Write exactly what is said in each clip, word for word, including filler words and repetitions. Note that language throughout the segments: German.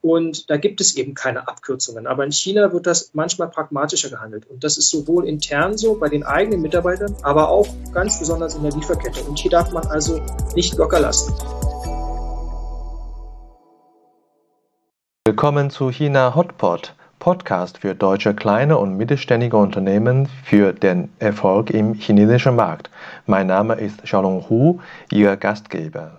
Und da gibt es eben keine Abkürzungen. Aber in China wird das manchmal pragmatischer gehandelt. Und das ist sowohl intern so bei den eigenen Mitarbeitern, aber auch ganz besonders in der Lieferkette. Und hier darf man also nicht locker lassen. Willkommen zu China Hotpot, Podcast für deutsche kleine und mittelständige Unternehmen für den Erfolg im chinesischen Markt. Mein Name ist Xiaolong Hu, Ihr Gastgeber.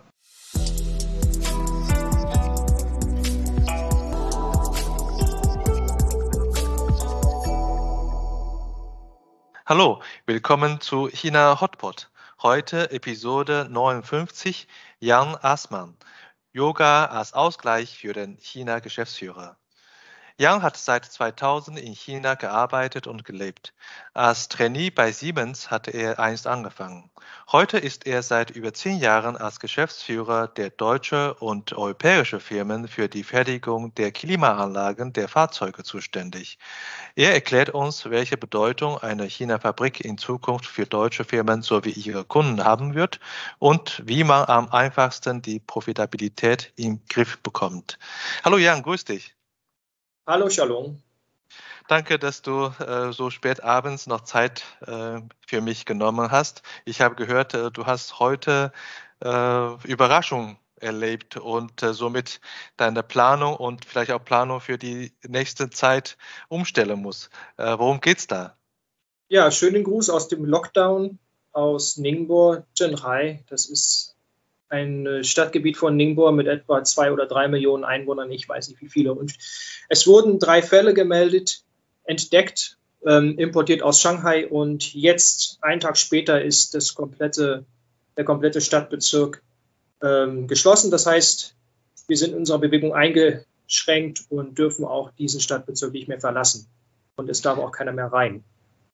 Hallo, willkommen zu China Hotpot. Heute Episode neunundfünfzig, Jan Assmann. Yoga als Ausgleich für den China-Geschäftsführer. Jan hat seit zweitausend in China gearbeitet und gelebt. Als Trainee bei Siemens hatte er einst angefangen. Heute ist er seit über zehn Jahren als Geschäftsführer der deutschen und europäischen Firmen für die Fertigung der Klimaanlagen der Fahrzeuge zuständig. Er erklärt uns, welche Bedeutung eine China-Fabrik in Zukunft für deutsche Firmen sowie ihre Kunden haben wird und wie man am einfachsten die Profitabilität im Griff bekommt. Hallo Jan, grüß dich. Hallo Xiaolong. Danke, dass du äh, so spät abends noch Zeit äh, für mich genommen hast. Ich habe gehört, äh, du hast heute äh, Überraschung erlebt und äh, somit deine Planung und vielleicht auch Planung für die nächste Zeit umstellen musst. Äh, worum geht's da? Ja, schönen Gruß aus dem Lockdown aus Ningbo, Zhenhai. Das ist ein Stadtgebiet von Ningbo mit etwa zwei oder drei Millionen Einwohnern, ich weiß nicht wie viele. Und es wurden drei Fälle gemeldet, entdeckt, ähm, importiert aus Shanghai und jetzt, einen Tag später, ist das komplette, der komplette Stadtbezirk ähm, geschlossen. Das heißt, wir sind in unserer Bewegung eingeschränkt und dürfen auch diesen Stadtbezirk nicht mehr verlassen. Und es darf auch keiner mehr rein.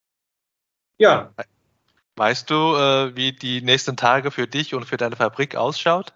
Ja. Weißt du, äh, wie die nächsten Tage für dich und für deine Fabrik ausschaut?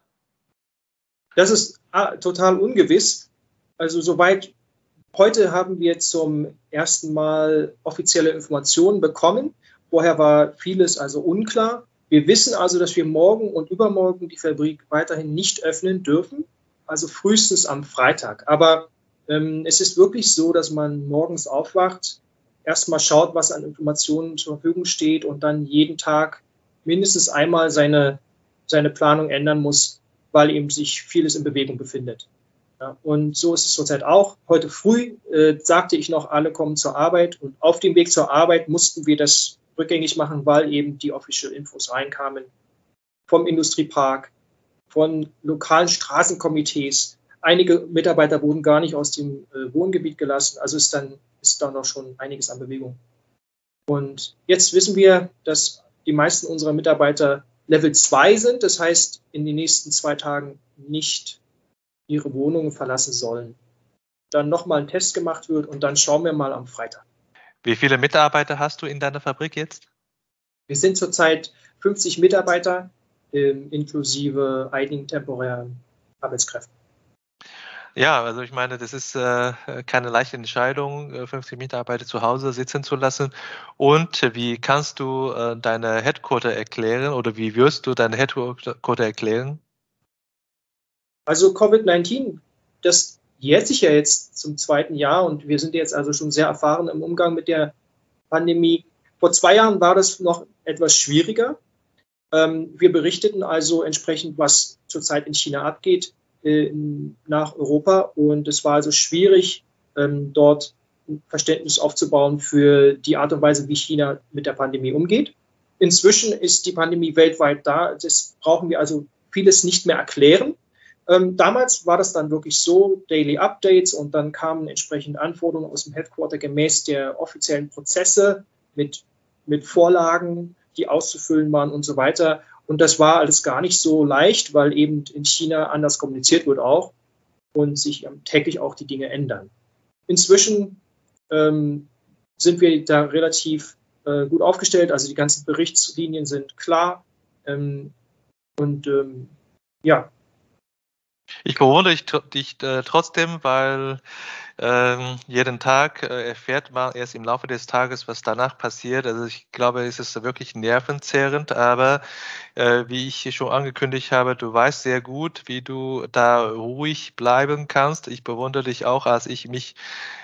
Das ist ah, total ungewiss. Also soweit heute haben wir zum ersten Mal offizielle Informationen bekommen. Vorher war vieles also unklar. Wir wissen also, dass wir morgen und übermorgen die Fabrik weiterhin nicht öffnen dürfen, also frühestens am Freitag. Aber ähm, es ist wirklich so, dass man morgens aufwacht, erstmal schaut, was an Informationen zur Verfügung steht und dann jeden Tag mindestens einmal seine, seine Planung ändern muss, weil eben sich vieles in Bewegung befindet. Ja, und so ist es zurzeit auch. Heute früh äh, sagte ich noch, alle kommen zur Arbeit und auf dem Weg zur Arbeit mussten wir das rückgängig machen, weil eben die Official Infos reinkamen vom Industriepark, von lokalen Straßenkomitees. Einige Mitarbeiter wurden gar nicht aus dem äh, Wohngebiet gelassen, also ist dann ist da noch schon einiges an Bewegung. Und jetzt wissen wir, dass die meisten unserer Mitarbeiter Level zwei sind, das heißt, in den nächsten zwei Tagen nicht ihre Wohnungen verlassen sollen. Dann nochmal ein Test gemacht wird und dann schauen wir mal am Freitag. Wie viele Mitarbeiter hast du in deiner Fabrik jetzt? Wir sind zurzeit fünfzig Mitarbeiter, äh, inklusive einigen temporären Arbeitskräften. Ja, also ich meine, das ist äh, keine leichte Entscheidung, fünfzig Mitarbeiter zu Hause sitzen zu lassen. Und wie kannst du äh, deine Headquarter erklären oder wie wirst du deine Headquarter erklären? Also Covid neunzehn, das jährt sich ja jetzt zum zweiten Jahr und wir sind jetzt also schon sehr erfahren im Umgang mit der Pandemie. Vor zwei Jahren war das noch etwas schwieriger. Ähm, wir berichteten also entsprechend, was zurzeit in China abgeht, nach Europa und es war also schwierig, ähm, dort ein Verständnis aufzubauen für die Art und Weise, wie China mit der Pandemie umgeht. Inzwischen ist die Pandemie weltweit da, das brauchen wir also vieles nicht mehr erklären. Ähm, damals war das dann wirklich so, Daily Updates und dann kamen entsprechend Anforderungen aus dem Headquarter gemäß der offiziellen Prozesse mit, mit Vorlagen, die auszufüllen waren und so weiter. Und das war alles gar nicht so leicht, weil eben in China anders kommuniziert wird auch und sich täglich auch die Dinge ändern. Inzwischen ähm, sind wir da relativ äh, gut aufgestellt, also die ganzen Berichtslinien sind klar ähm, und ähm, ja. Ich bewundere dich, dich äh, trotzdem, weil ähm, jeden Tag äh, erfährt man erst im Laufe des Tages, was danach passiert. Also ich glaube, es ist wirklich nervenzehrend, aber äh, wie ich schon angekündigt habe, du weißt sehr gut, wie du da ruhig bleiben kannst. Ich bewundere dich auch, als ich mich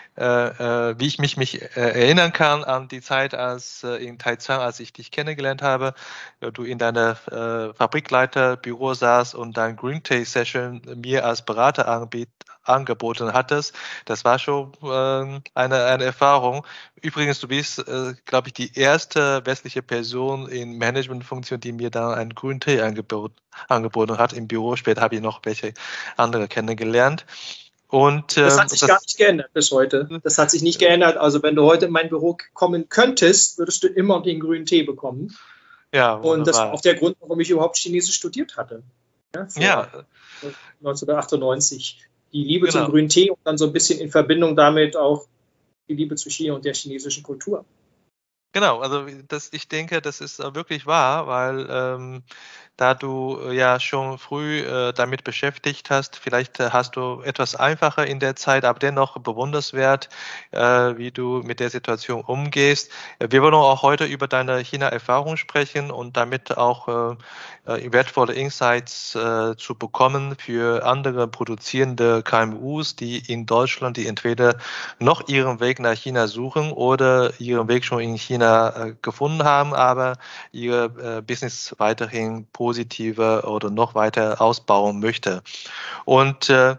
äh, äh, wie ich mich, mich äh, erinnern kann an die Zeit als äh, in Taizang, als ich dich kennengelernt habe, äh, du in deiner äh, Fabrikleiterbüro saß und dein Green Tea Session mir als Berater anbiet, angeboten hattest. Das war schon äh, eine, eine Erfahrung. Übrigens, du bist, äh, glaube ich, die erste westliche Person in Managementfunktion, die mir dann einen Green Tea angebot, angeboten hat im Büro. Später habe ich noch welche andere kennengelernt. Und Das ähm, hat sich gar das, nicht geändert bis heute. Das hat sich nicht geändert. Also wenn du heute in mein Büro kommen könntest, würdest du immer den grünen Tee bekommen. ja, Und das war wunderbar. auch der Grund, warum ich überhaupt Chinesisch studiert hatte. Ja, Ja, vor neunzehnhundertachtundneunzig. Die Liebe zum genau. grünen Tee und dann so ein bisschen in Verbindung damit auch die Liebe zu China und der chinesischen Kultur. Genau, also das, ich denke, das ist äh, wirklich wahr, weil ähm, da du äh, ja schon früh äh, damit beschäftigt hast, vielleicht äh, hast du etwas einfacher in der Zeit, aber dennoch bewundernswert, äh, wie du mit der Situation umgehst. Äh, Wir wollen auch heute über deine China-Erfahrung sprechen und damit auch äh, äh, wertvolle Insights äh, zu bekommen für andere produzierende K M Us, die in Deutschland, die entweder noch ihren Weg nach China suchen oder ihren Weg schon in China äh, gefunden haben, aber ihr äh, Business weiterhin positiver oder noch weiter ausbauen möchte. Und äh,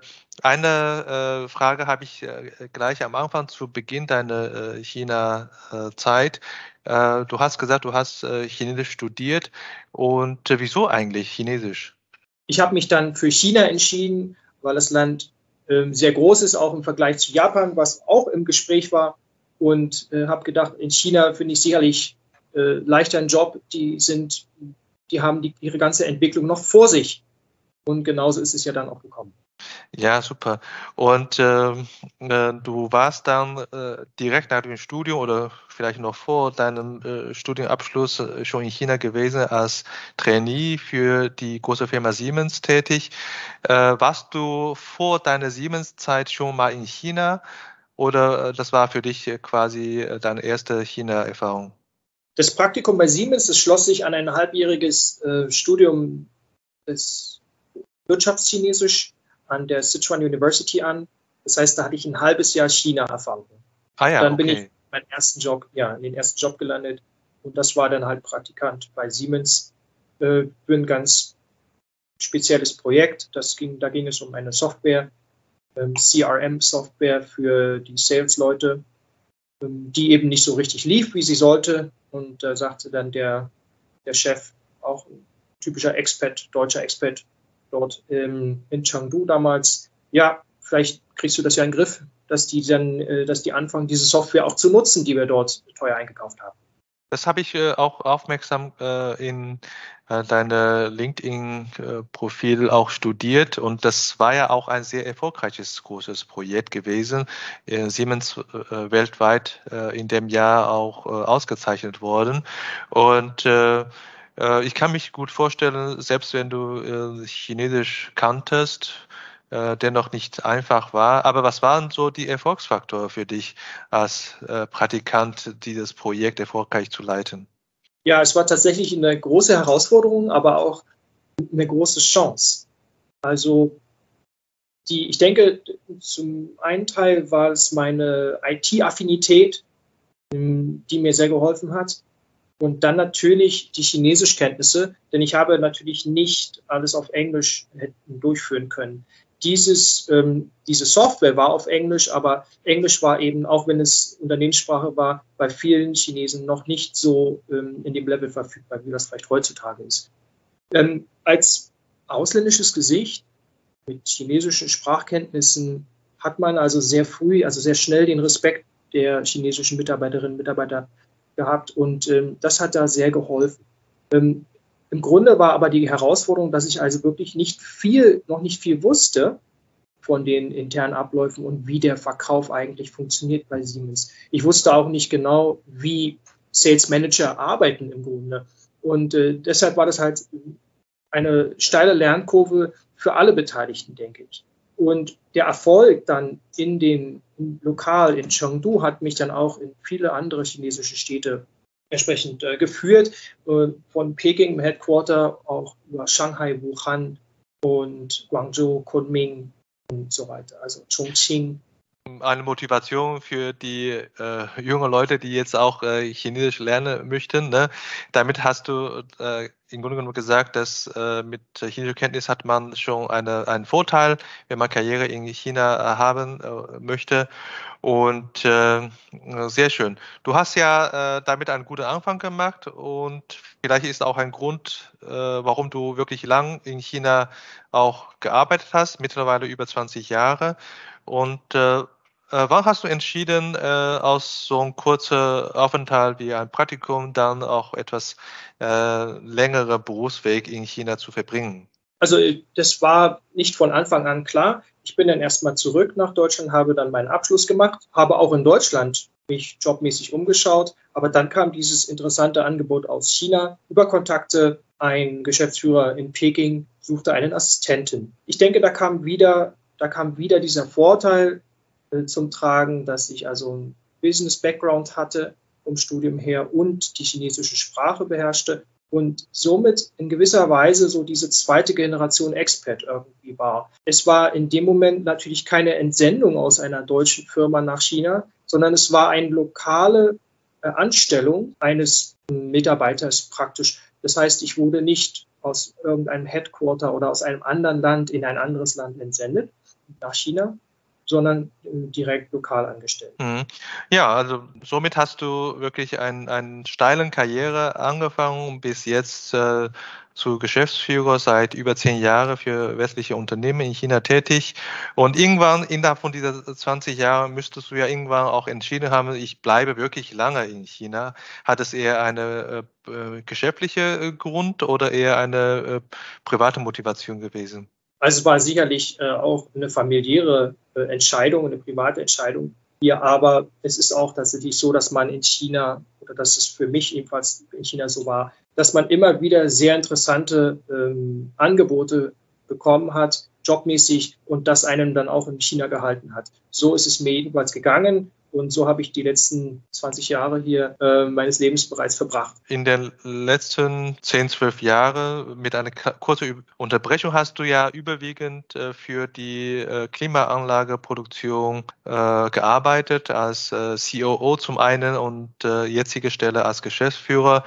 eine äh, Frage habe ich äh, gleich am Anfang zu Beginn deiner äh, China-Zeit. Äh, du hast gesagt, du hast äh, Chinesisch studiert. Und äh, wieso eigentlich Chinesisch? Ich habe mich dann für China entschieden, weil das Land ähm, sehr groß ist, auch im Vergleich zu Japan, was auch im Gespräch war. Und äh, habe gedacht, in China finde ich sicherlich äh, leichter einen Job. Die sind, die haben die, ihre ganze Entwicklung noch vor sich. Und genauso ist es ja dann auch gekommen. Ja, super. Und ähm, äh, du warst dann äh, direkt nach dem Studium oder vielleicht noch vor deinem äh, Studienabschluss äh, schon in China gewesen als Trainee für die große Firma Siemens tätig. Äh, warst du vor deiner Siemens-Zeit schon mal in China oder äh, das war für dich äh, quasi äh, deine erste China-Erfahrung? Das Praktikum bei Siemens, das schloss sich an ein halbjähriges äh, Studium des Wirtschaftschinesisch an der Sichuan University an. Das heißt, da hatte ich ein halbes Jahr China-Erfahrung. Ah ja, Dann bin ich okay. meinen ersten Job, ja, in den ersten Job gelandet und das war dann halt Praktikant bei Siemens äh, für ein ganz spezielles Projekt. Das ging, da ging es um eine Software, ähm, C R M-Software für die Sales-Leute, ähm, die eben nicht so richtig lief, wie sie sollte. Und da sagte dann der, der Chef, auch ein typischer Expat, deutscher Expat dort ähm, in Chengdu damals, ja, vielleicht kriegst du das ja in den Griff, dass die dann, äh, dass die anfangen, diese Software auch zu nutzen, die wir dort teuer eingekauft haben. Das habe ich äh, auch aufmerksam äh, in äh, deinem LinkedIn-Profil auch studiert und das war ja auch ein sehr erfolgreiches großes Projekt gewesen. Äh, Siemens äh, weltweit äh, in dem Jahr auch äh, ausgezeichnet worden und äh, äh, ich kann mich gut vorstellen, selbst wenn du äh, Chinesisch kanntest, äh, dennoch nicht einfach war. Aber was waren so die Erfolgsfaktoren für dich als äh, Praktikant, dieses Projekt erfolgreich zu leiten? Ja, es war tatsächlich eine große Herausforderung, aber auch eine große Chance. Also die, ich denke, zum einen Teil war es meine I T-Affinität, die mir sehr geholfen hat. Und dann natürlich die Chinesischkenntnisse, denn ich habe natürlich nicht alles auf Englisch hätten durchführen können. Dieses, ähm, diese Software war auf Englisch, aber Englisch war eben, auch wenn es Unternehmenssprache war, bei vielen Chinesen noch nicht so ähm, in dem Level verfügbar, wie das vielleicht heutzutage ist. Ähm, als ausländisches Gesicht mit chinesischen Sprachkenntnissen hat man also sehr früh, also sehr schnell den Respekt der chinesischen Mitarbeiterinnen und Mitarbeiter gehabt und ähm, das hat da sehr geholfen. Ähm, Im Grunde war aber die Herausforderung, dass ich also wirklich nicht viel, noch nicht viel wusste von den internen Abläufen und wie der Verkauf eigentlich funktioniert bei Siemens. Ich wusste auch nicht genau, wie Sales Manager arbeiten im Grunde. Und äh, deshalb war das halt eine steile Lernkurve für alle Beteiligten, denke ich. Und der Erfolg dann in den in Lokal in Chengdu hat mich dann auch in viele andere chinesische Städte entsprechend äh, geführt, äh, von Peking im Headquarter auch über Shanghai, Wuhan und Guangzhou, Kunming und so weiter, also Chongqing. Eine Motivation für die äh, jungen Leute, die jetzt auch äh, Chinesisch lernen möchten. Ne? Damit hast du äh, im Grunde genommen gesagt, dass äh, mit chinesischer Kenntnis hat man schon eine, einen Vorteil, wenn man Karriere in China äh, haben äh, möchte. Und äh, sehr schön. Du hast ja äh, damit einen guten Anfang gemacht und vielleicht ist auch ein Grund, äh, warum du wirklich lang in China auch gearbeitet hast, mittlerweile über zwanzig Jahre. Und äh, äh, wann hast du entschieden, äh, aus so einem kurzen Aufenthalt wie ein Praktikum dann auch etwas äh, längere Berufsweg in China zu verbringen? Also das war nicht von Anfang an klar. Ich bin dann erstmal zurück nach Deutschland, habe dann meinen Abschluss gemacht, habe auch in Deutschland mich jobmäßig umgeschaut. Aber dann kam dieses interessante Angebot aus China über Kontakte. Ein Geschäftsführer in Peking suchte einen Assistenten. Ich denke, da kam wieder, da kam wieder dieser Vorteil äh, zum Tragen, dass ich also einen Business-Background hatte vom Studium her und die chinesische Sprache beherrschte. Und somit in gewisser Weise so diese zweite Generation Expat irgendwie war. Es war in dem Moment natürlich keine Entsendung aus einer deutschen Firma nach China, sondern es war eine lokale äh, Anstellung eines Mitarbeiters praktisch. Das heißt, ich wurde nicht aus irgendeinem Headquarter oder aus einem anderen Land in ein anderes Land entsendet, nach China, sondern direkt lokal angestellt. Ja, also somit hast du wirklich einen, einen steilen Karriere angefangen, bis jetzt äh, zu Geschäftsführer seit über zehn Jahren für westliche Unternehmen in China tätig. Und irgendwann innerhalb von dieser zwanzig Jahren müsstest du ja irgendwann auch entschieden haben, ich bleibe wirklich lange in China. Hat es eher eine äh, geschäftliche Grund oder eher eine äh, private Motivation gewesen? Also es war sicherlich äh, auch eine familiäre äh, Entscheidung, eine private Entscheidung hier, aber es ist auch tatsächlich so, dass man in China, oder dass es für mich ebenfalls in China so war, dass man immer wieder sehr interessante ähm, Angebote bekommen hat, jobmäßig, und das einem dann auch in China gehalten hat. So ist es mir jedenfalls gegangen. Und so habe ich die letzten zwanzig Jahre hier äh, meines Lebens bereits verbracht. In den letzten zehn, zwölf Jahren mit einer kurzen Unterbrechung hast du ja überwiegend äh, für die äh, Klimaanlageproduktion äh, gearbeitet, als äh, C O O zum einen und äh, jetzige Stelle als Geschäftsführer.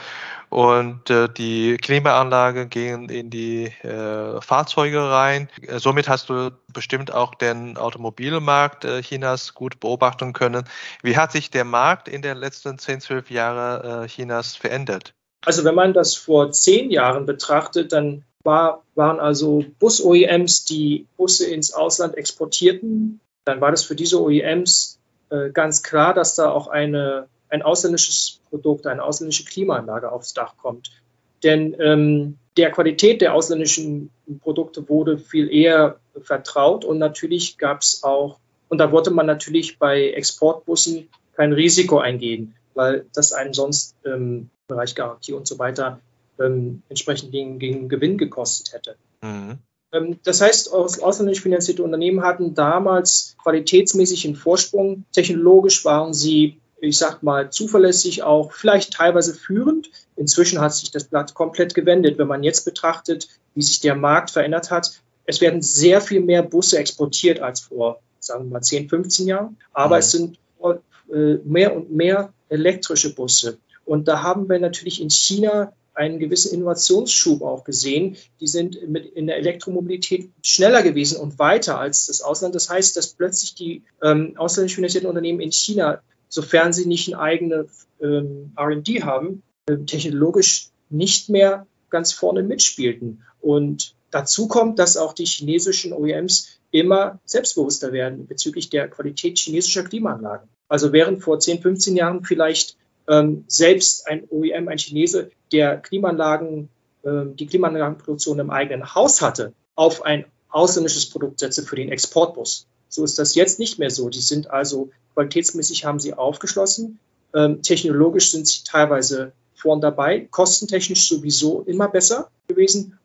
Und äh, die Klimaanlagen gehen in die äh, Fahrzeuge rein. Äh, somit hast du bestimmt auch den Automobilmarkt äh, Chinas gut beobachten können. Wie hat sich der Markt in den letzten zehn, zwölf Jahren äh, Chinas verändert? Also wenn man das vor zehn Jahren betrachtet, dann war, waren also Bus-O E Ms, die Busse ins Ausland exportierten. Dann war das für diese O E Ms äh, ganz klar, dass da auch eine ein ausländisches Produkt, eine ausländische Klimaanlage aufs Dach kommt. Denn ähm, der Qualität der ausländischen Produkte wurde viel eher vertraut und natürlich gab es auch, und da wollte man natürlich bei Exportbussen kein Risiko eingehen, weil das einen sonst ähm, im Bereich Garantie und so weiter ähm, entsprechend gegen, gegen Gewinn gekostet hätte. Mhm. Ähm, das heißt, aus, ausländisch finanzierte Unternehmen hatten damals qualitätsmäßig einen Vorsprung. Technologisch waren sie, ich sag mal, zuverlässig, auch vielleicht teilweise führend. Inzwischen hat sich das Blatt komplett gewendet. Wenn man jetzt betrachtet, wie sich der Markt verändert hat, es werden sehr viel mehr Busse exportiert als vor, sagen wir mal, zehn, fünfzehn Jahren. Aber mhm. es sind äh, mehr und mehr elektrische Busse. Und da haben wir natürlich in China einen gewissen Innovationsschub auch gesehen. Die sind mit in der Elektromobilität schneller gewesen und weiter als das Ausland. Das heißt, dass plötzlich die ähm, ausländisch finanzierten Unternehmen in China, sofern sie nicht eine eigene ähm, R und D haben, äh, technologisch nicht mehr ganz vorne mitspielten. Und dazu kommt, dass auch die chinesischen O E Ms immer selbstbewusster werden bezüglich der Qualität chinesischer Klimaanlagen. Also während vor zehn, fünfzehn Jahren vielleicht ähm, selbst ein O E M, ein Chinese, der Klimaanlagen, äh, die Klimaanlagenproduktion im eigenen Haus hatte, auf ein ausländisches Produkt setze für den Exportbus. So ist das jetzt nicht mehr so. Die sind also qualitätsmäßig, haben sie aufgeschlossen. Ähm, technologisch sind sie teilweise vorn dabei, kostentechnisch sowieso immer besser gewesen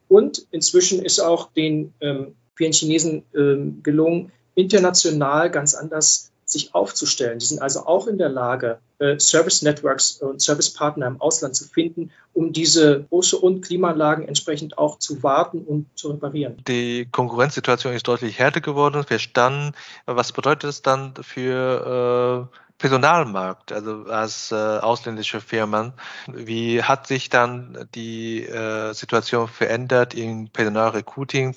Und inzwischen ist auch den ähm, vielen Chinesen ähm, gelungen, international ganz anders sich aufzustellen. Die sind also auch in der Lage, äh, Service Networks und Servicepartner im Ausland zu finden, um diese Busse und Klimaanlagen entsprechend auch zu warten und zu reparieren. Die Konkurrenzsituation ist deutlich härter geworden, verstanden. Was bedeutet es dann für äh, Personalmarkt, also als äh, ausländische Firmen? Wie hat sich dann die äh, Situation verändert im Personalrecruiting,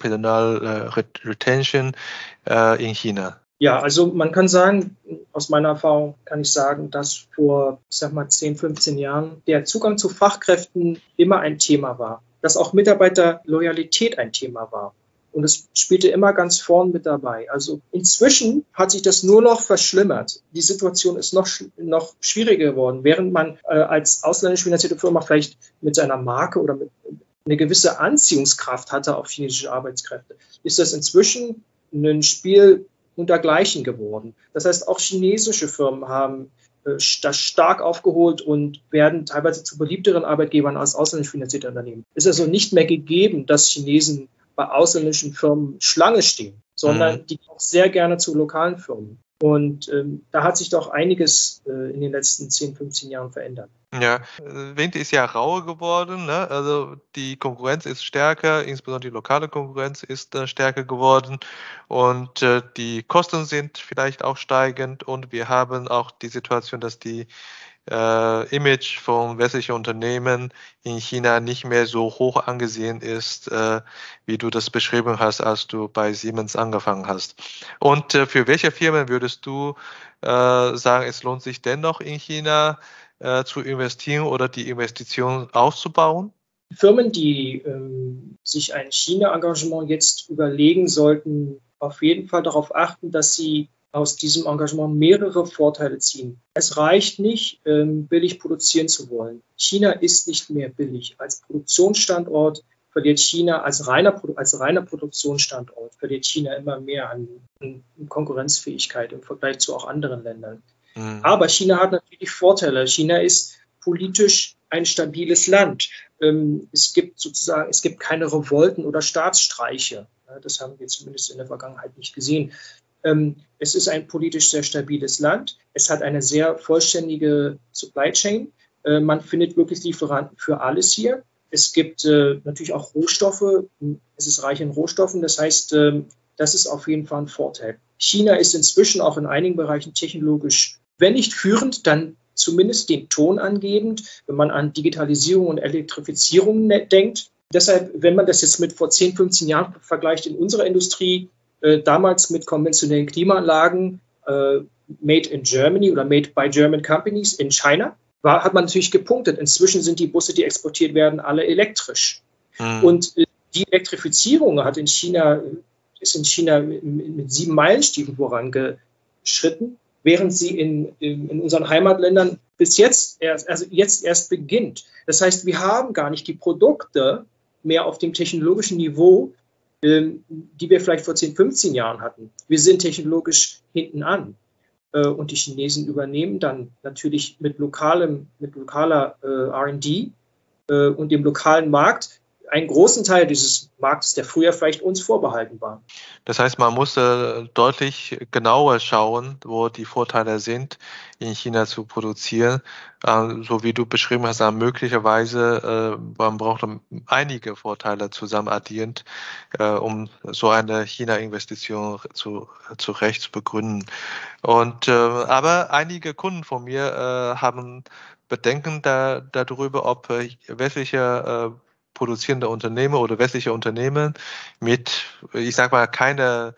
Personalretention äh, in China? Ja, also man kann sagen, aus meiner Erfahrung kann ich sagen, dass vor, ich sag mal, zehn, fünfzehn Jahren der Zugang zu Fachkräften immer ein Thema war, dass auch Mitarbeiterloyalität ein Thema war. Und es spielte immer ganz vorn mit dabei. Also inzwischen hat sich das nur noch verschlimmert. Die Situation ist noch, noch schwieriger geworden. Während man äh, als ausländisch finanzierte Firma vielleicht mit seiner Marke oder mit eine gewisse Anziehungskraft hatte auf chinesische Arbeitskräfte, ist das inzwischen ein Spiel untergleichen geworden. Das heißt, auch chinesische Firmen haben äh, das stark aufgeholt und werden teilweise zu beliebteren Arbeitgebern als ausländisch finanzierte Unternehmen. Es ist also nicht mehr gegeben, dass Chinesen bei ausländischen Firmen Schlange stehen, sondern mhm. die auch sehr gerne zu lokalen Firmen. Und ähm, da hat sich doch einiges äh, in den letzten zehn, fünfzehn Jahren verändert. Ja, Wind ist ja rauer geworden, ne? Also die Konkurrenz ist stärker, insbesondere die lokale Konkurrenz ist äh, stärker geworden und äh, die Kosten sind vielleicht auch steigend und wir haben auch die Situation, dass die äh, Image von westlichen Unternehmen in China nicht mehr so hoch angesehen ist, äh, wie du das beschrieben hast, als du bei Siemens angefangen hast. Und äh, für welche Firmen würdest du äh, sagen, es lohnt sich dennoch in China äh, zu investieren oder die Investition auszubauen? Firmen, die ähm, sich ein China-Engagement jetzt überlegen, sollten auf jeden Fall darauf achten, dass sie aus diesem Engagement mehrere Vorteile ziehen. Es reicht nicht, ähm, billig produzieren zu wollen. China ist nicht mehr billig. Als Produktionsstandort verliert China, als reiner, als reiner Produktionsstandort verliert China immer mehr an, an Konkurrenzfähigkeit im Vergleich zu auch anderen Ländern. Mhm. Aber China hat natürlich Vorteile. China ist politisch ein stabiles Land. Ähm, es gibt sozusagen, es gibt keine Revolten oder Staatsstreiche. Ja, das haben wir zumindest in der Vergangenheit nicht gesehen. Ähm, es ist ein politisch sehr stabiles Land. Es hat eine sehr vollständige Supply Chain. Äh, man findet wirklich Lieferanten für alles hier. Es gibt äh, natürlich auch Rohstoffe. Es ist reich in Rohstoffen. Das heißt, äh, das ist auf jeden Fall ein Vorteil. China ist inzwischen auch in einigen Bereichen technologisch, wenn nicht führend, dann zumindest den Ton angebend, wenn man an Digitalisierung und Elektrifizierung denkt. Deshalb, wenn man das jetzt mit vor zehn, fünfzehn Jahren vergleicht in unserer Industrie, äh, damals mit konventionellen Klimaanlagen, äh, made in Germany oder made by German companies in China, war, hat man natürlich gepunktet. Inzwischen sind die Busse, die exportiert werden, alle elektrisch. Mhm. Und äh, die Elektrifizierung hat in China, ist in China mit, mit sieben Meilenstiefeln vorangeschritten, während sie in, in, in unseren Heimatländern bis jetzt erst, also jetzt erst beginnt. Das heißt, wir haben gar nicht die Produkte mehr auf dem technologischen Niveau, ähm, die wir vielleicht vor zehn, fünfzehn Jahren hatten. Wir sind technologisch hinten an. Äh, und die Chinesen übernehmen dann natürlich mit lokalem, mit lokaler äh, R und D äh, und dem lokalen Markt einen großen Teil dieses Marktes, der früher vielleicht uns vorbehalten war. Das heißt, man muss äh, deutlich genauer schauen, wo die Vorteile sind, in China zu produzieren. Äh, so wie du beschrieben hast, äh, möglicherweise, äh, man braucht einige Vorteile zusammen addierend, äh, um so eine China-Investition zu, zu Recht zu begründen. Und, äh, aber einige Kunden von mir äh, haben Bedenken da, darüber, ob äh, westliche äh, produzierende Unternehmen oder westliche Unternehmen mit, ich sag mal, keine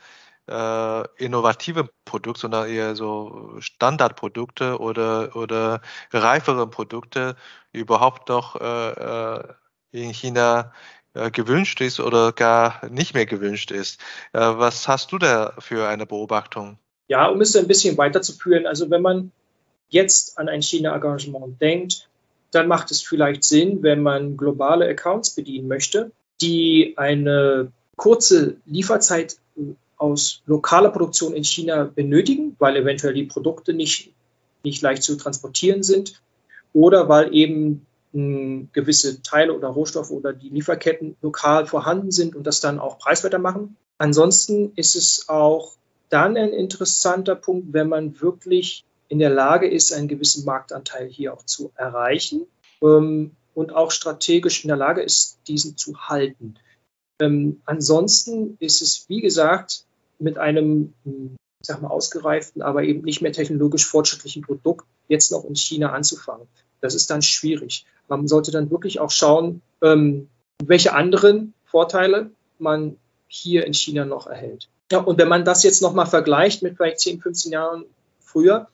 äh, innovative Produkte, sondern eher so Standardprodukte oder, oder reifere Produkte überhaupt noch äh, in China äh, gewünscht ist oder gar nicht mehr gewünscht ist. Äh, was hast du da für eine Beobachtung? Ja, um es ein bisschen weiterzuführen, also wenn man jetzt an ein China-Engagement denkt, dann macht es vielleicht Sinn, wenn man globale Accounts bedienen möchte, die eine kurze Lieferzeit aus lokaler Produktion in China benötigen, weil eventuell die Produkte nicht, nicht leicht zu transportieren sind oder weil eben mh, gewisse Teile oder Rohstoffe oder die Lieferketten lokal vorhanden sind und das dann auch preiswerter machen. Ansonsten ist es auch dann ein interessanter Punkt, wenn man wirklich in der Lage ist, einen gewissen Marktanteil hier auch zu erreichen ähm, und auch strategisch in der Lage ist, diesen zu halten. Ähm, ansonsten ist es, wie gesagt, mit einem, ich sag mal, ausgereiften, aber eben nicht mehr technologisch fortschrittlichen Produkt jetzt noch in China anzufangen. Das ist dann schwierig. Man sollte dann wirklich auch schauen, ähm, welche anderen Vorteile man hier in China noch erhält. Ja, und wenn man das jetzt nochmal vergleicht mit vielleicht zehn, fünfzehn Jahren früher,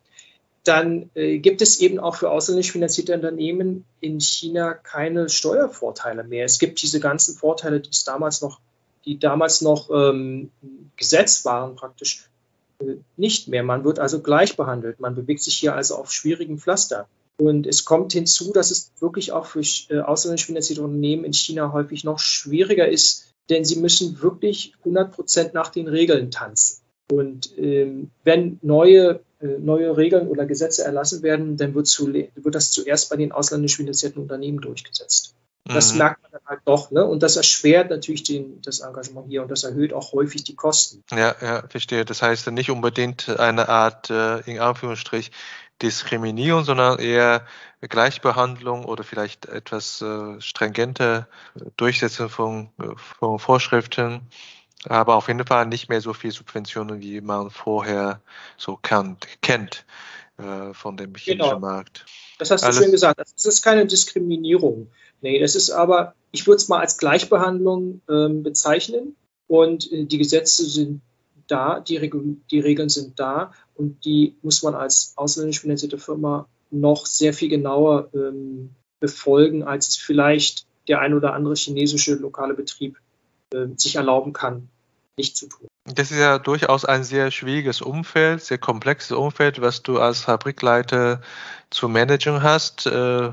dann äh, gibt es eben auch für ausländisch finanzierte Unternehmen in China keine Steuervorteile mehr. Es gibt diese ganzen Vorteile, die damals noch, die damals noch ähm, Gesetz waren, praktisch äh, nicht mehr. Man wird also gleich behandelt. Man bewegt sich hier also auf schwierigem Pflaster. Und es kommt hinzu, dass es wirklich auch für äh, ausländisch finanzierte Unternehmen in China häufig noch schwieriger ist, denn sie müssen wirklich hundert Prozent nach den Regeln tanzen. Und ähm, wenn neue, äh, neue Regeln oder Gesetze erlassen werden, dann wird, zu, wird das zuerst bei den ausländisch finanzierten Unternehmen durchgesetzt. Mhm. Das merkt man dann halt doch, ne? Und das erschwert natürlich den, das Engagement hier und das erhöht auch häufig die Kosten. Ja, ja, verstehe. Das heißt nicht unbedingt eine Art, äh, in Anführungsstrich, Diskriminierung, sondern eher Gleichbehandlung oder vielleicht etwas äh, stringente Durchsetzung von, von Vorschriften, aber auf jeden Fall nicht mehr so viel Subventionen, wie man vorher so kannt, kennt äh, von dem chinesischen Genau. Markt. Das hast du Alles, schön gesagt. Das ist keine Diskriminierung. Nee, das ist aber, ich würde es mal als Gleichbehandlung ähm, bezeichnen. Und äh, die Gesetze sind da, die, Regul die Regeln sind da und die muss man als ausländisch finanzierte Firma noch sehr viel genauer ähm, befolgen, als es vielleicht der ein oder andere chinesische lokale Betrieb äh, sich erlauben kann, nicht zu tun. Das ist ja durchaus ein sehr schwieriges Umfeld, sehr komplexes Umfeld, was du als Fabrikleiter zu managen hast. Äh,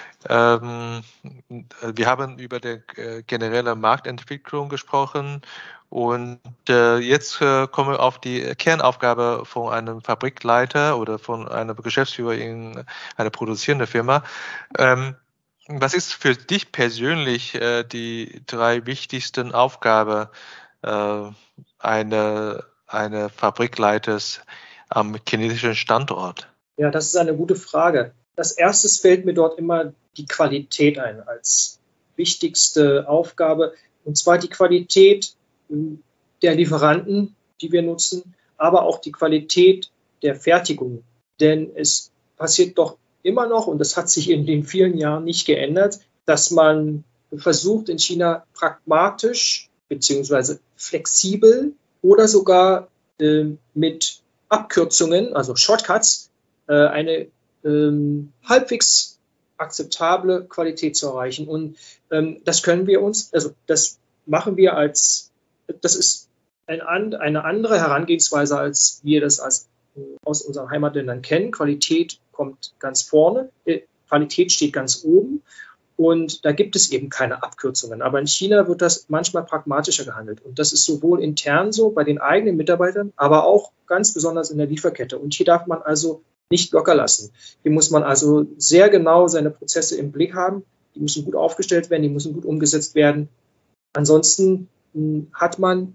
ähm, wir haben über die äh, generelle Marktentwicklung gesprochen und äh, jetzt äh, kommen wir auf die Kernaufgabe von einem Fabrikleiter oder von einem Geschäftsführer in einer produzierenden Firma. Ähm, was ist für dich persönlich äh, die drei wichtigsten Aufgaben äh, eine, eine Fabrikleiters am chinesischen Standort? Ja, das ist eine gute Frage. Als erstes fällt mir dort immer die Qualität ein als wichtigste Aufgabe. Und zwar die Qualität der Lieferanten, die wir nutzen, aber auch die Qualität der Fertigung. Denn es passiert doch immer noch, und das hat sich in den vielen Jahren nicht geändert, dass man versucht, in China pragmatisch beziehungsweise flexibel oder sogar äh, mit Abkürzungen, also Shortcuts, äh, eine ähm, halbwegs akzeptable Qualität zu erreichen. Und ähm, das können wir uns, also das machen wir als, das ist ein, eine andere Herangehensweise, als wir das als, äh, aus unseren Heimatländern kennen. Qualität kommt ganz vorne, äh, Qualität steht ganz oben. Und da gibt es eben keine Abkürzungen. Aber in China wird das manchmal pragmatischer gehandelt. Und das ist sowohl intern so bei den eigenen Mitarbeitern, aber auch ganz besonders in der Lieferkette. Und hier darf man also nicht locker lassen. Hier muss man also sehr genau seine Prozesse im Blick haben. Die müssen gut aufgestellt werden, die müssen gut umgesetzt werden. Ansonsten mh, hat man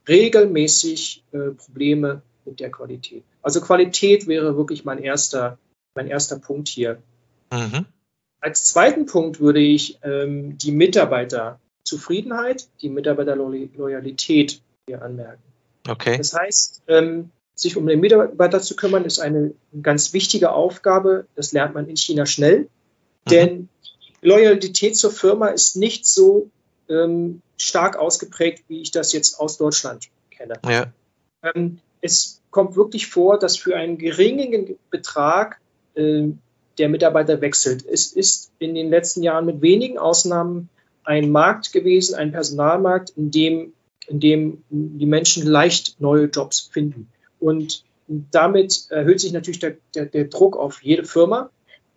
regelmäßig äh, Probleme mit der Qualität. Also Qualität wäre wirklich mein erster, mein erster Punkt hier. Mhm. Als zweiten Punkt würde ich ähm, die Mitarbeiterzufriedenheit, die Mitarbeiterloyalität hier anmerken. Okay. Das heißt, ähm, sich um den Mitarbeiter zu kümmern, ist eine ganz wichtige Aufgabe. Das lernt man in China schnell. Mhm. Denn Loyalität zur Firma ist nicht so ähm, stark ausgeprägt, wie ich das jetzt aus Deutschland kenne. Ja. Ähm, es kommt wirklich vor, dass für einen geringen Betrag äh, der Mitarbeiter wechselt. Es ist in den letzten Jahren mit wenigen Ausnahmen ein Markt gewesen, ein Personalmarkt, in dem, in dem die Menschen leicht neue Jobs finden. Und damit erhöht sich natürlich der, der, der Druck auf jede Firma.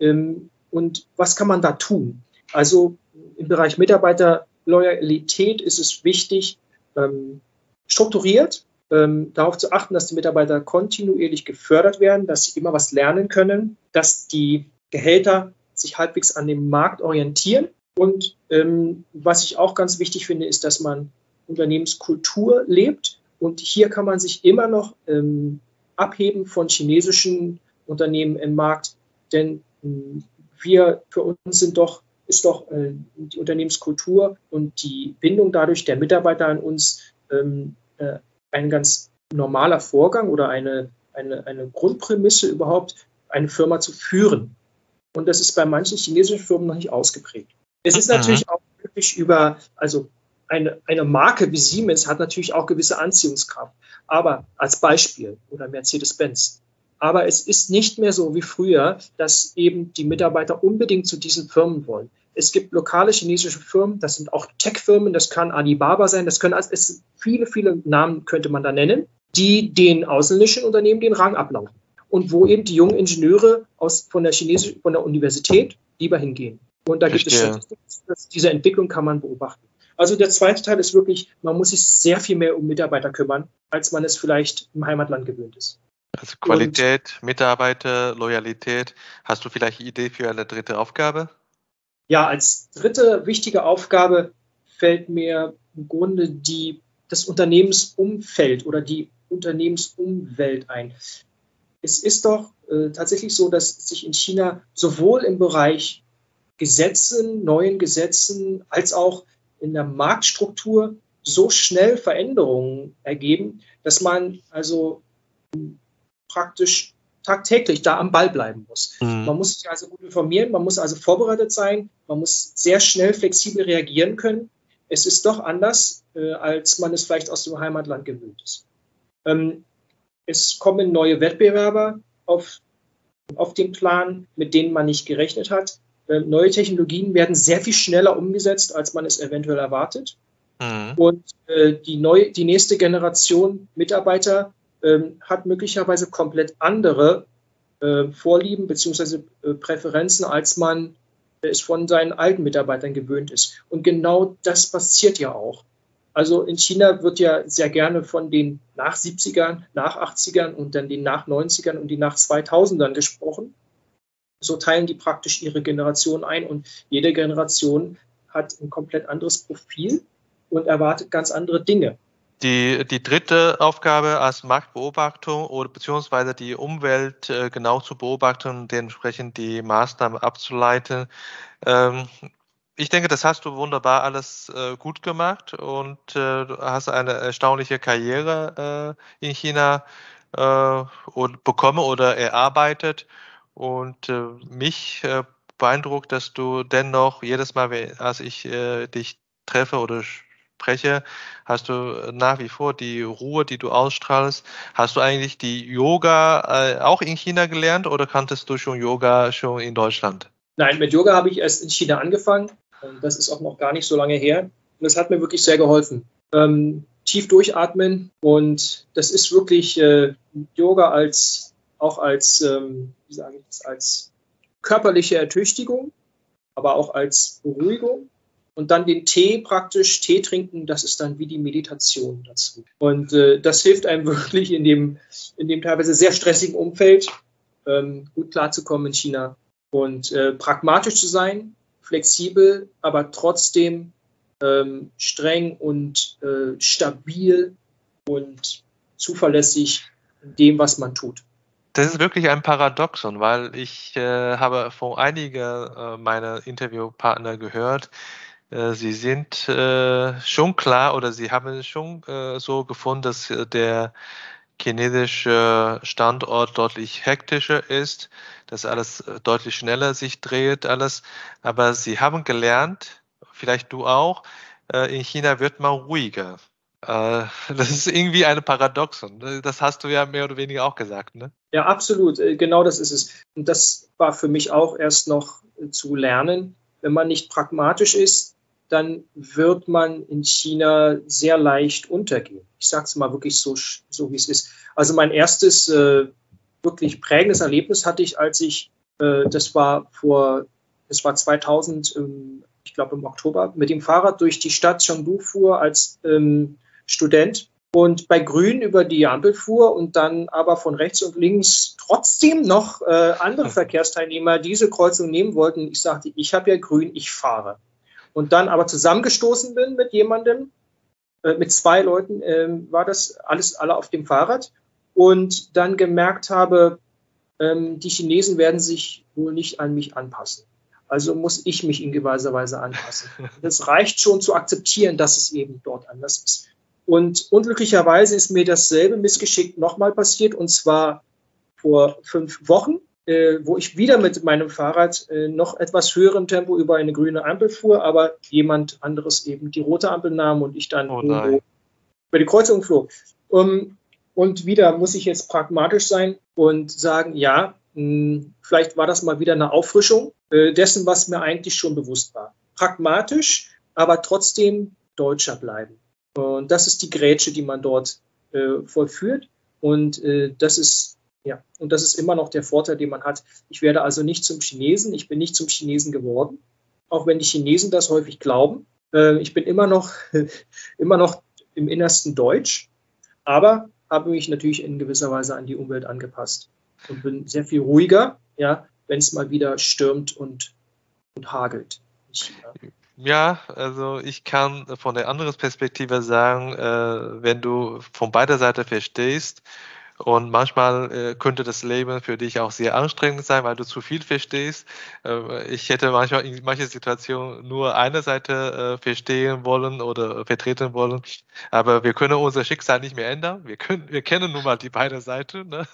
Und was kann man da tun? Also im Bereich Mitarbeiterloyalität ist es wichtig, strukturiert darauf zu achten, dass die Mitarbeiter kontinuierlich gefördert werden, dass sie immer was lernen können, dass die Gehälter sich halbwegs an dem Markt orientieren. Und ähm, was ich auch ganz wichtig finde, ist, dass man Unternehmenskultur lebt. Und hier kann man sich immer noch ähm, abheben von chinesischen Unternehmen im Markt, denn ähm, wir für uns sind doch, ist doch äh, die Unternehmenskultur und die Bindung dadurch der Mitarbeiter an uns ähm, äh, ein ganz normaler Vorgang oder eine, eine, eine Grundprämisse überhaupt, eine Firma zu führen. Und das ist bei manchen chinesischen Firmen noch nicht ausgeprägt. Es ist natürlich auch möglich über, also eine, eine Marke wie Siemens hat natürlich auch gewisse Anziehungskraft, aber als Beispiel oder Mercedes-Benz. Aber es ist nicht mehr so wie früher, dass eben die Mitarbeiter unbedingt zu diesen Firmen wollen. Es gibt lokale chinesische Firmen, das sind auch Tech-Firmen, das kann Alibaba sein, das können, es, viele, viele Namen könnte man da nennen, die den ausländischen Unternehmen den Rang ablaufen. Und wo eben die jungen Ingenieure aus, von, der chinesischen, von der Universität lieber hingehen. Und da gibt es Statistiken, diese Entwicklung kann man beobachten. Also der zweite Teil ist wirklich, man muss sich sehr viel mehr um Mitarbeiter kümmern, als man es vielleicht im Heimatland gewöhnt ist. Also Qualität, und, Mitarbeiter, Loyalität. Hast du vielleicht eine Idee für eine dritte Aufgabe? Ja, als dritte wichtige Aufgabe fällt mir im Grunde die, das Unternehmensumfeld oder die Unternehmensumwelt ein. Es ist doch äh, tatsächlich so, dass sich in China sowohl im Bereich Gesetzen, neuen Gesetzen, als auch in der Marktstruktur so schnell Veränderungen ergeben, dass man also praktisch tagtäglich da am Ball bleiben muss. Mhm. Man muss sich also gut informieren, man muss also vorbereitet sein, man muss sehr schnell flexibel reagieren können. Es ist doch anders, äh, als man es vielleicht aus dem Heimatland gewöhnt ist. Ähm, es kommen neue Wettbewerber auf, auf den Plan, mit denen man nicht gerechnet hat. Äh, neue Technologien werden sehr viel schneller umgesetzt, als man es eventuell erwartet. Mhm. Und äh, die, neue, die nächste Generation Mitarbeiter ähm, hat möglicherweise komplett andere äh, Vorlieben bzw. Äh, Präferenzen, als man es von seinen alten Mitarbeitern gewöhnt ist. Und genau das passiert ja auch. Also in China wird ja sehr gerne von den nach siebzigern, nach achtzigern und dann den nach neunzigern und die nach zweitausendern gesprochen. So teilen die praktisch ihre Generation ein und jede Generation hat ein komplett anderes Profil und erwartet ganz andere Dinge. Die, die dritte Aufgabe als Marktbeobachtung oder beziehungsweise die Umwelt äh, genau zu beobachten und dementsprechend die Maßnahmen abzuleiten. Ähm, ich denke, das hast du wunderbar alles äh, gut gemacht und äh, du hast eine erstaunliche Karriere äh, in China äh, und bekommen oder erarbeitet. Und äh, mich äh, beeindruckt, dass du dennoch jedes Mal, als ich äh, dich treffe oder spreche, hast du nach wie vor die Ruhe, die du ausstrahlst. Hast du eigentlich die Yoga äh, auch in China gelernt oder kanntest du schon Yoga schon in Deutschland? Nein, mit Yoga habe ich erst in China angefangen. Das ist auch noch gar nicht so lange her. Und das hat mir wirklich sehr geholfen. Ähm, tief durchatmen und das ist wirklich äh, Yoga als auch als, ähm, wie sage ich das, als körperliche Ertüchtigung, aber auch als Beruhigung. Und dann den Tee praktisch, Tee trinken, das ist dann wie die Meditation dazu. Und äh, das hilft einem wirklich in dem, in dem teilweise sehr stressigen Umfeld ähm, gut klarzukommen in China und äh, pragmatisch zu sein, flexibel, aber trotzdem ähm, streng und äh, stabil und zuverlässig in dem, was man tut. Das ist wirklich ein Paradoxon, weil ich äh, habe von einigen äh, meiner Interviewpartner gehört, äh, sie sind äh, schon klar oder sie haben schon äh, so gefunden, dass äh, der chinesische Standort deutlich hektischer ist, dass alles äh, deutlich schneller sich dreht, alles. Aber sie haben gelernt, vielleicht du auch, äh, in China wird man ruhiger. Das ist irgendwie eine Paradoxon. Das hast du ja mehr oder weniger auch gesagt, ne? Ja, absolut. Genau das ist es. Und das war für mich auch erst noch zu lernen. Wenn man nicht pragmatisch ist, dann wird man in China sehr leicht untergehen. Ich sage es mal wirklich so, so wie es ist. Also mein erstes äh, wirklich prägendes Erlebnis hatte ich, als ich, äh, das war vor, das war zweitausend, ähm, ich glaube im Oktober, mit dem Fahrrad durch die Stadt Chengdu fuhr als ähm, Student und bei Grün über die Ampel fuhr und dann aber von rechts und links trotzdem noch äh, andere Verkehrsteilnehmer diese Kreuzung nehmen wollten. Ich sagte, ich habe ja Grün, ich fahre. Und dann aber zusammengestoßen bin mit jemandem, äh, mit zwei Leuten, äh, war das alles alle auf dem Fahrrad und dann gemerkt habe, ähm, die Chinesen werden sich wohl nicht an mich anpassen. Also muss ich mich in gewisser Weise anpassen. Es reicht schon zu akzeptieren, dass es eben dort anders ist. Und unglücklicherweise ist mir dasselbe Missgeschick nochmal passiert, und zwar vor fünf Wochen, äh, wo ich wieder mit meinem Fahrrad äh, noch etwas höherem Tempo über eine grüne Ampel fuhr, aber jemand anderes eben die rote Ampel nahm und ich dann Oh irgendwo nein. über die Kreuzung flog. Um, und wieder muss ich jetzt pragmatisch sein und sagen, ja, mh, vielleicht war das mal wieder eine Auffrischung äh, dessen, was mir eigentlich schon bewusst war. Pragmatisch, aber trotzdem Deutscher bleiben. Und das ist die Grätsche, die man dort äh, vollführt. Und äh, das ist ja, und das ist immer noch der Vorteil, den man hat. Ich werde also nicht zum Chinesen. Ich bin nicht zum Chinesen geworden, auch wenn die Chinesen das häufig glauben. Äh, ich bin immer noch, immer noch im Innersten deutsch, aber habe mich natürlich in gewisser Weise an die Umwelt angepasst und bin sehr viel ruhiger, ja, wenn es mal wieder stürmt und, und hagelt. Ich, ja. Ja, also ich kann von der anderen Perspektive sagen, äh, wenn du von beider Seite verstehst, und manchmal äh, könnte das Leben für dich auch sehr anstrengend sein, weil du zu viel verstehst. Äh, ich hätte manchmal in manchen Situationen nur eine Seite äh, verstehen wollen oder vertreten wollen, aber wir können unser Schicksal nicht mehr ändern. Wir können, wir kennen nun mal die beide Seiten, ne?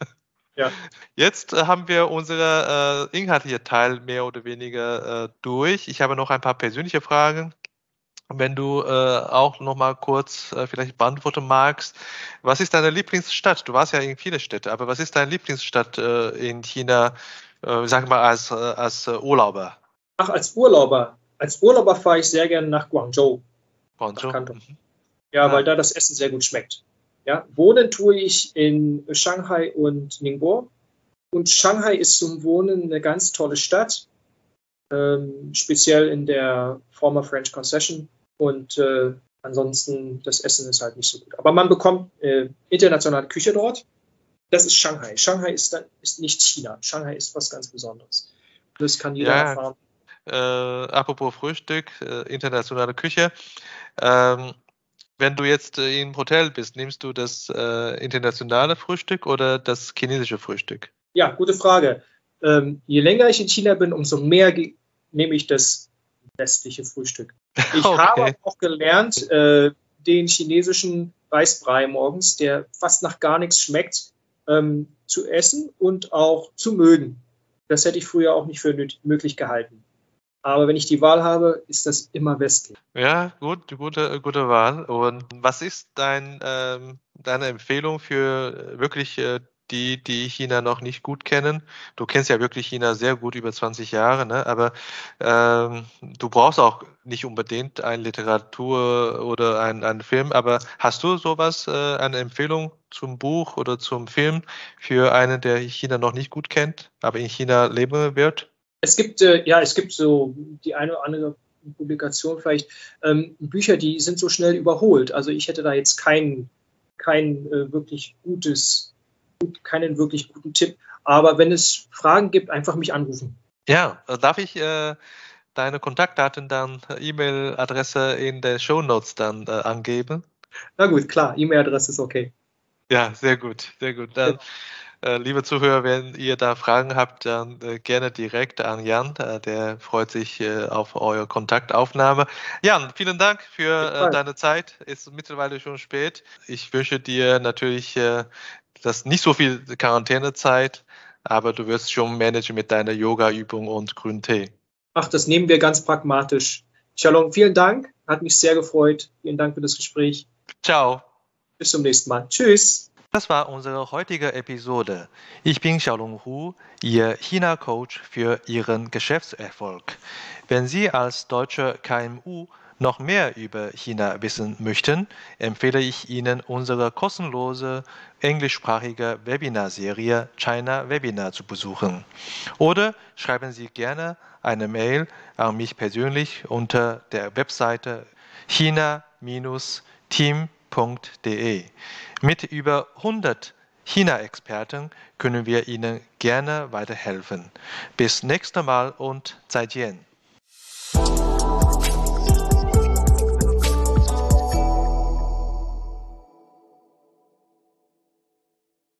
Ja. Jetzt äh, haben wir unsere äh, inhaltliche Teil mehr oder weniger äh, durch. Ich habe noch ein paar persönliche Fragen. Wenn du äh, auch noch mal kurz äh, vielleicht beantworten magst, was ist deine Lieblingsstadt? Du warst ja in viele Städte, aber was ist deine Lieblingsstadt äh, in China, äh, sag mal als, äh, als äh, Urlauber? Ach, als Urlauber. Als Urlauber fahre ich sehr gerne nach Guangzhou, nach Guangzhou? Kanton. Mhm. Ja, Ah. weil da das Essen sehr gut schmeckt. Ja, wohnen tue ich in Shanghai und Ningbo. Und Shanghai ist zum Wohnen eine ganz tolle Stadt, ähm, speziell in der former French Concession. Und äh, ansonsten, das Essen ist halt nicht so gut. Aber man bekommt äh, internationale Küche dort. Das ist Shanghai. Shanghai ist, dann, ist nicht China. Shanghai ist was ganz Besonderes. Das kann jeder Ja, erfahren. äh, apropos Frühstück, äh, internationale Küche. Ähm, wenn du jetzt äh, im Hotel bist, nimmst du das äh, internationale Frühstück oder das chinesische Frühstück? Ja, gute Frage. Ähm, je länger ich in China bin, umso mehr ge- nehme ich das westliche Frühstück. Ich Okay. habe auch gelernt, äh, den chinesischen Reisbrei morgens, der fast nach gar nichts schmeckt, ähm, zu essen und auch zu mögen. Das hätte ich früher auch nicht für nöt- möglich gehalten. Aber wenn ich die Wahl habe, ist das immer westlich. Ja, gut, gute, gute Wahl. Und was ist dein, ähm, deine Empfehlung für äh, wirklich äh, die, die China noch nicht gut kennen? Du kennst ja wirklich China sehr gut, über zwanzig Jahre, ne? Aber ähm, du brauchst auch nicht unbedingt eine Literatur oder ein, einen Film. Aber hast du sowas, äh, eine Empfehlung zum Buch oder zum Film für einen, der China noch nicht gut kennt, aber in China leben wird? Es gibt, äh, ja, es gibt so die eine oder andere Publikation vielleicht, ähm, Bücher, die sind so schnell überholt. Also ich hätte da jetzt kein, kein äh, wirklich gutes, gut, keinen wirklich guten Tipp. Aber wenn es Fragen gibt, einfach mich anrufen. Ja, äh, darf ich äh, deine Kontaktdaten dann, äh, E-Mail-Adresse in den Shownotes dann äh, angeben? Na gut, klar, E-Mail-Adresse ist okay. Ja, sehr gut, sehr gut. Dann, äh, liebe Zuhörer, wenn ihr da Fragen habt, dann äh, gerne direkt an Jan. Äh, der freut sich äh, auf eure Kontaktaufnahme. Jan, vielen Dank für äh, deine Zeit. Ist mittlerweile schon spät. Ich wünsche dir natürlich äh, das nicht so viel Quarantänezeit, aber du wirst schon managen mit deiner Yoga-Übung und grünen Tee. Ach, das nehmen wir ganz pragmatisch. Shalom, vielen Dank. Hat mich sehr gefreut. Vielen Dank für das Gespräch. Ciao. Bis zum nächsten Mal. Tschüss. Das war unsere heutige Episode. Ich bin Xiaolong Hu, Ihr China-Coach für Ihren Geschäftserfolg. Wenn Sie als deutsche K M U noch mehr über China wissen möchten, empfehle ich Ihnen unsere kostenlose englischsprachige Webinarserie China Webinar zu besuchen. Oder schreiben Sie gerne eine Mail an mich persönlich unter der Webseite china Team punkt de. Mit über hundert China-Experten können wir Ihnen gerne weiterhelfen. Bis nächstes Mal und 再见.